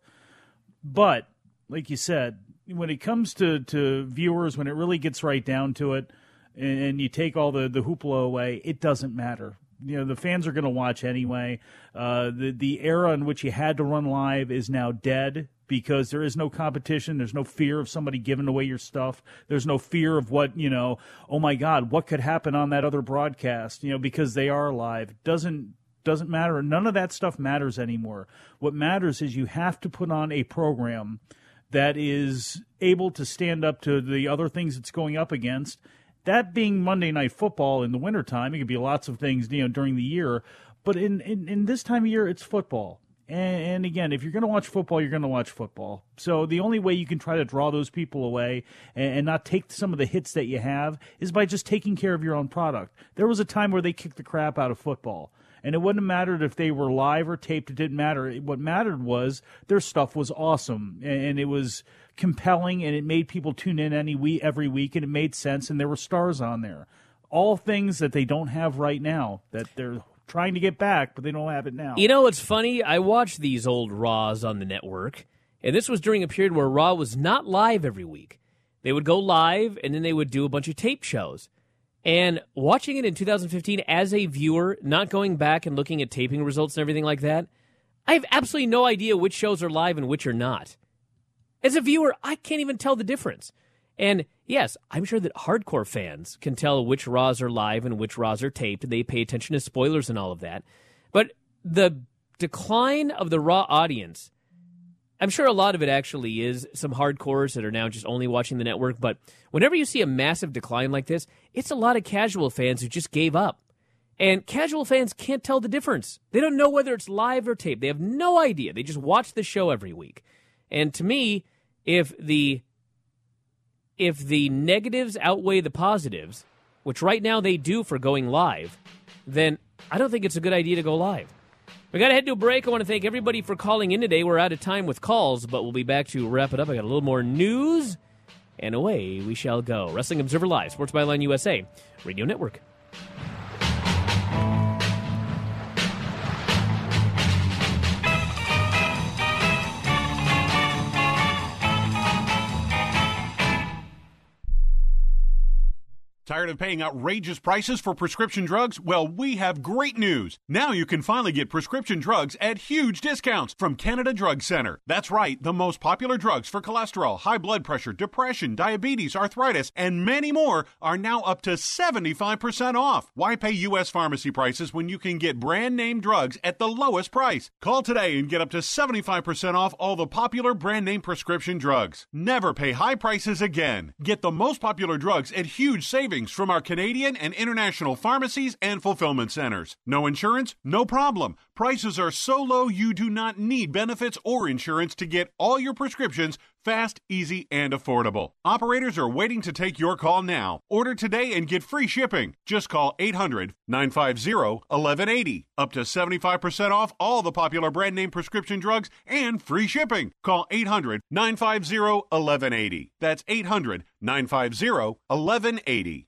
But like you said, when it comes to, to viewers, when it really gets right down to it, and, and you take all the, the hoopla away, it doesn't matter. You know, the fans are going to watch anyway. Uh, the the era in which you had to run live is now dead because there is no competition. There's no fear of somebody giving away your stuff. There's no fear of what, you know, oh my God, what could happen on that other broadcast, you know, because they are live. Doesn't doesn't matter. None of that stuff matters anymore. What matters is you have to put on a program that is able to stand up to the other things it's going up against. That being Monday Night Football in the wintertime, it could be lots of things, you know, during the year. But in, in, in this time of year, it's football. And, and again, if you're going to watch football, you're going to watch football. So the only way you can try to draw those people away and, and not take some of the hits that you have is by just taking care of your own product. There was a time where they kicked the crap out of football. And it wouldn't have mattered if they were live or taped. It didn't matter. What mattered was their stuff was awesome, and it was compelling, and it made people tune in any week, every week, and it made sense, and there were stars on there. All things that they don't have right now, that they're trying to get back, but they don't have it now.
You know, it's funny. I watched these old Raws on the network, and this was during a period where Raw was not live every week. They would go live, and then they would do a bunch of tape shows. And watching it in two thousand fifteen as a viewer, not going back and looking at taping results and everything like that, I have absolutely no idea which shows are live and which are not. As a viewer, I can't even tell the difference. And yes, I'm sure that hardcore fans can tell which Raws are live and which Raws are taped. They pay attention to spoilers and all of that. But the decline of the Raw audience, I'm sure a lot of it actually is some hardcores that are now just only watching the network, but whenever you see a massive decline like this, it's a lot of casual fans who just gave up. And casual fans can't tell the difference. They don't know whether it's live or taped. They have no idea. They just watch the show every week. And to me, if the if the negatives outweigh the positives, which right now they do for going live, then I don't think it's a good idea to go live. We got to head to a break. I want to thank everybody for calling in today. We're out of time with calls, but we'll be back to wrap it up. I got a little more news, and away we shall go. Wrestling Observer Live, Sports Byline U S A Radio Network.
Tired of paying outrageous prices for prescription drugs? Well, we have great news. Now you can finally get prescription drugs at huge discounts from Canada Drug Center. That's right, the most popular drugs for cholesterol, high blood pressure, depression, diabetes, arthritis, and many more are now up to seventy-five percent off. Why pay U S pharmacy prices when you can get brand name drugs at the lowest price? Call today and get up to seventy-five percent off all the popular brand name prescription drugs. Never pay high prices again. Get the most popular drugs at huge savings from our Canadian and international pharmacies and fulfillment centers. No insurance? No problem. Prices are so low you do not need benefits or insurance to get all your prescriptions fast, easy, and affordable. Operators are waiting to take your call now. Order today and get free shipping. Just call eight hundred, nine five zero, one one eight zero. Up to seventy-five percent off all the popular brand name prescription drugs and free shipping. Call eight hundred, nine five zero, one one eight zero. That's eight hundred, nine five zero, one one eight zero.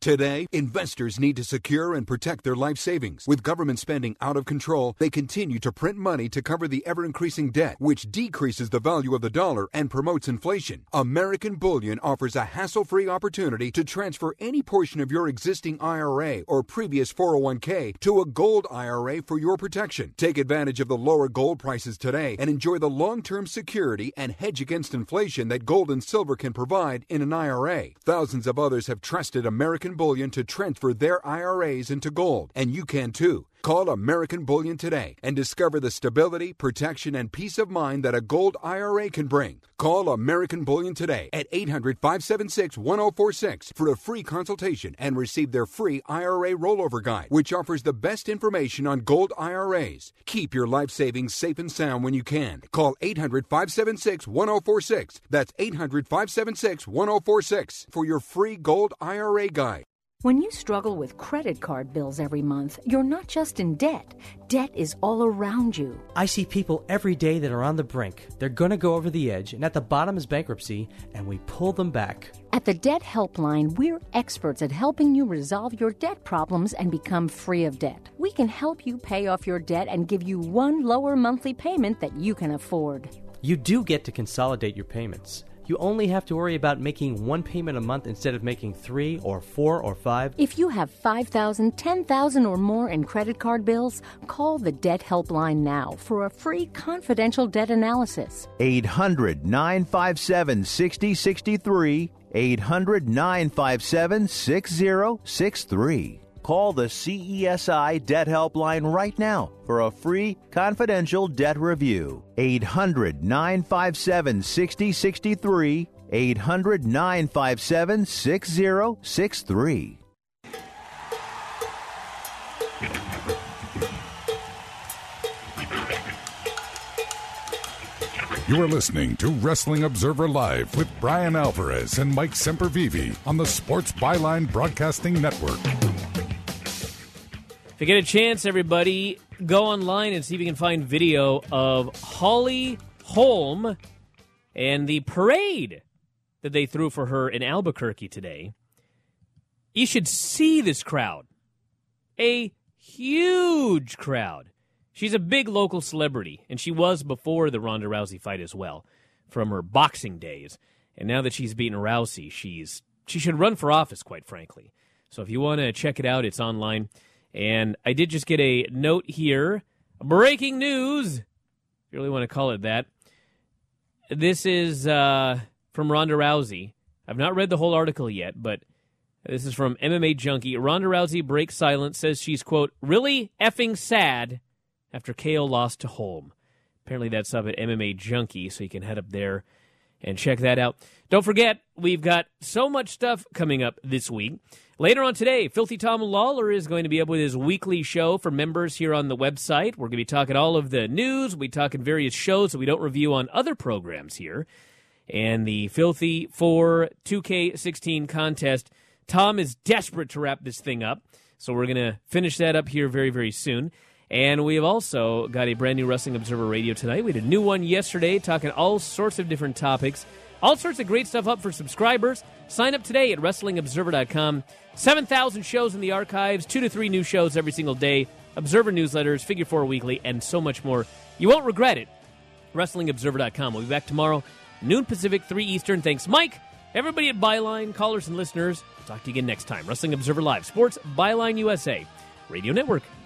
Today, investors need to secure and protect their life savings. With government spending out of control, they continue to print money to cover the ever-increasing debt, which decreases the value of the dollar and promotes inflation. American Bullion offers a hassle-free opportunity to transfer any portion of your existing I R A or previous four oh one k to a gold I R A for your protection. Take advantage of the lower gold prices today and enjoy the long-term security and hedge against inflation that gold and silver can provide in an I R A. Thousands of others have trusted American Bullion to transfer their I R As into gold, and you can too. Call American Bullion today and discover the stability, protection, and peace of mind that a gold I R A can bring. Call American Bullion today at eight hundred, five seven six, one oh four six for a free consultation and receive their free I R A rollover guide, which offers the best information on gold I R As. Keep your life savings safe and sound when you can. Call eight hundred, five seven six, one oh four six. That's eight hundred, five seven six, one oh four six for your free gold I R A guide.
When you struggle with credit card bills every month, you're not just in debt. Debt is all around you.
I see people every day that are on the brink. They're going to go over the edge, and at the bottom is bankruptcy, and we pull them back.
At the Debt Helpline, we're experts at helping you resolve your debt problems and become free of debt. We can help you pay off your debt and give you one lower monthly payment that you can afford.
You do get to consolidate your payments. You only have to worry about making one payment a month instead of making three or four or five.
If you have five thousand dollars, ten thousand dollars or more in credit card bills, call the Debt Helpline now for a free confidential debt analysis.
eight hundred, nine five seven, six oh six three. eight hundred, nine five seven, six oh six three. Call the C E S I Debt Helpline right now for a free confidential debt review. eight hundred, nine five seven, six oh six three. eight hundred, nine five seven, six oh six three.
You are listening to Wrestling Observer Live with Brian Alvarez and Mike Sempervive on the Sports Byline Broadcasting Network.
If you get a chance, everybody, go online and see if you can find video of Holly Holm and the parade that they threw for her in Albuquerque today. You should see this crowd. A huge crowd. She's a big local celebrity, and she was before the Ronda Rousey fight as well, from her boxing days. And now that she's beaten Rousey, she's she should run for office, quite frankly. So if you want to check it out, it's online. And I did just get a note here. Breaking news, if you really want to call it that. This is uh, from Ronda Rousey. I've not read the whole article yet, but this is from M M A Junkie. Ronda Rousey breaks silence, says she's, quote, really effing sad after K O lost to Holm. Apparently that's up at M M A Junkie, so you can head up there and check that out. Don't forget, we've got so much stuff coming up this week. Later on today, Filthy Tom Lawler is going to be up with his weekly show for members here on the website. We're going to be talking all of the news. We'll be talking various shows that we don't review on other programs here. And the Filthy four two K sixteen contest. Tom is desperate to wrap this thing up, so we're going to finish that up here very, very soon. And we have also got a brand new Wrestling Observer Radio tonight. We had a new one yesterday talking all sorts of different topics. All sorts of great stuff up for subscribers. Sign up today at Wrestling Observer dot com. seven thousand shows in the archives, two to three new shows every single day, Observer newsletters, Figure Four Weekly, and so much more. You won't regret it. Wrestling Observer dot com. We'll be back tomorrow, noon Pacific, three Eastern. Thanks, Mike. Everybody at Byline, callers and listeners. We'll talk to you again next time. Wrestling Observer Live, Sports Byline U S A Radio Network.